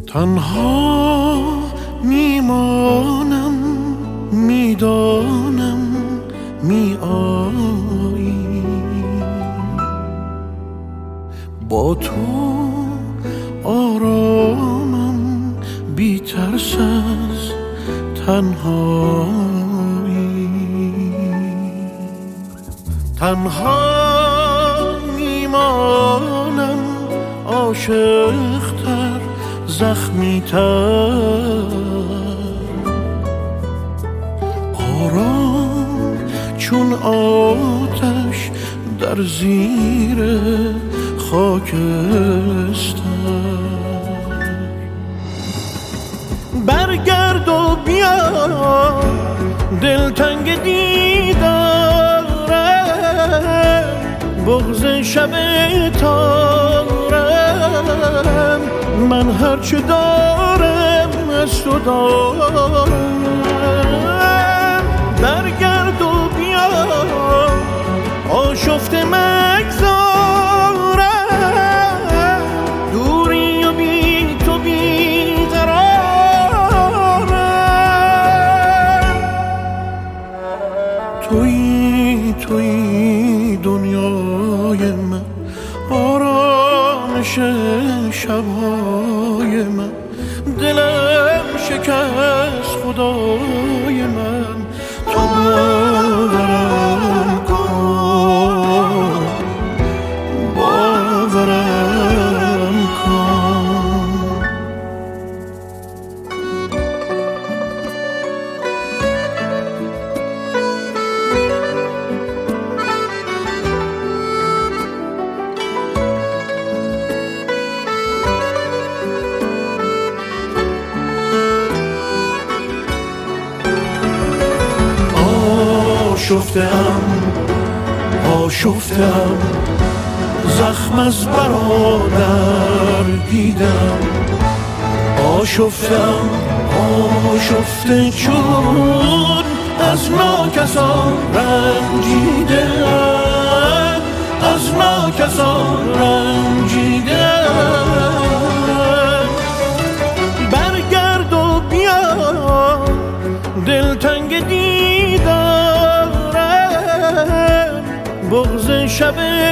تنها میمانم، میدانم میآیی، با تو آرامم، بی ترس از تنهایی. تنها میمانم، عاشق‌تر، زخمی‌تر، آرام چون آتش در زیر خاکستر. برگرد و بیا، دلتنگ دیدارم، بغض شب تارم، من هرچه دارم از تو دارم. برگرد و بیا، آشفته مگذارم، دوری و بی تو بیقرارم. تویی دنیای من، آرامش شبهای من، دلم شکست خدای من. تو باورم کن، باورم کن. آشفتم، زخم از برادر دیدم. آشفته چون از ناکسان رنجیدم، از ناکسان رنجیدم. برگرد و بیا، دلتنگ دیدارم، بغض شب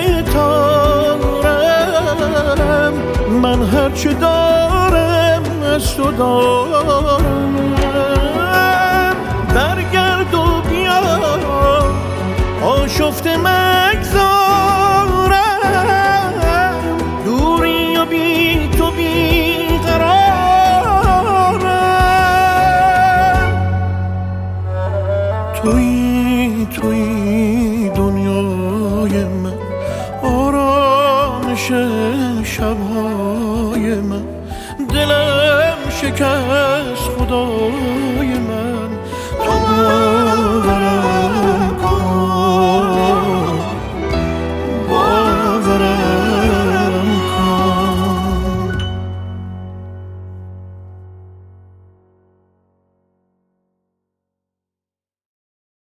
تارم، من هرچه دارم از تو دارم. برگرد و بیا، آشفته مگذارم، دوری و بی تو بیقرارم. تویی دنیای من، آرامش شبهای من، دلم شکست خدای من. تو